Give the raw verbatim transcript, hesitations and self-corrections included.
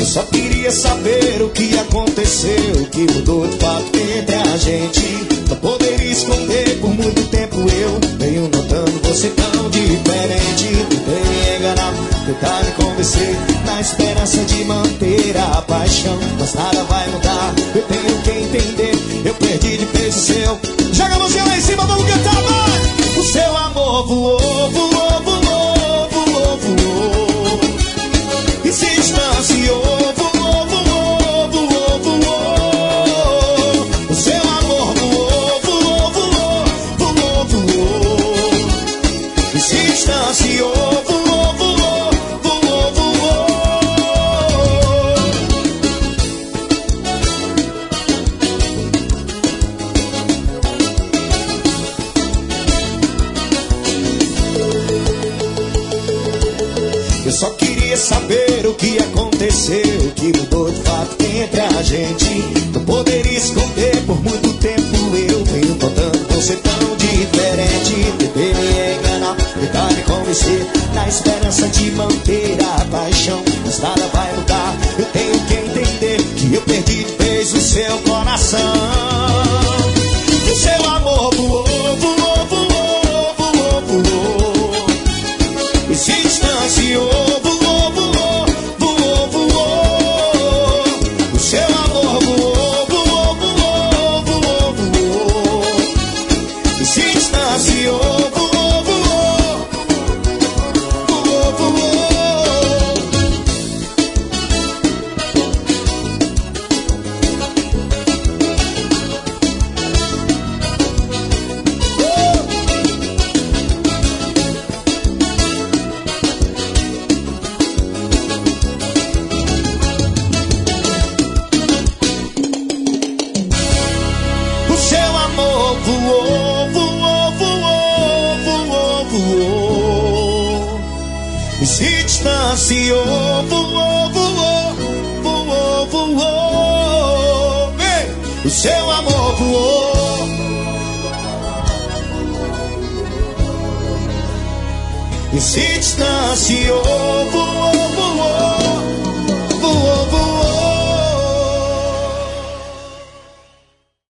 só queria saber o que aconteceu, o que mudou de fato entre a gente. Não poderia esconder por muito tempo, eu venho notando você tão diferente. Tentei me enganar, tentar me convencer, na esperança de manter a paixão, mas nada vai mudar, eu tenho que entender. Eu perdi de peso seu. Joga a mãozinha lá em cima, vamos cantar, vai! O seu amor voou, voou, voou, voou, voou, e se distanciou, voou, voou, voou, voou. O seu amor voou, voou, voou, voou, voou, e se distanciou, voou, voou, voou, voou. Eu só queria saber o que aconteceu, o que mudou de fato entre a gente. Não poderia esconder por muito tempo, eu venho notando você tão diferente. Tentei me enganar, tentar me convencer, na esperança de manter a paixão, mas nada vai mudar, eu tenho que entender que eu perdi de vez o seu coração. O seu amor voou, voou, voou, voou, voou, e se distanciou, voou, voou, voou, voou. O seu amor voou, voou, voou, voou, voou, e se distanciou, voou, voou, voou, voou. Voou, voou, voou, voou, voou, e se distanciou, voou, voou, voou, voou. Ei, o seu amor voou, e se distanciou, voou, voou.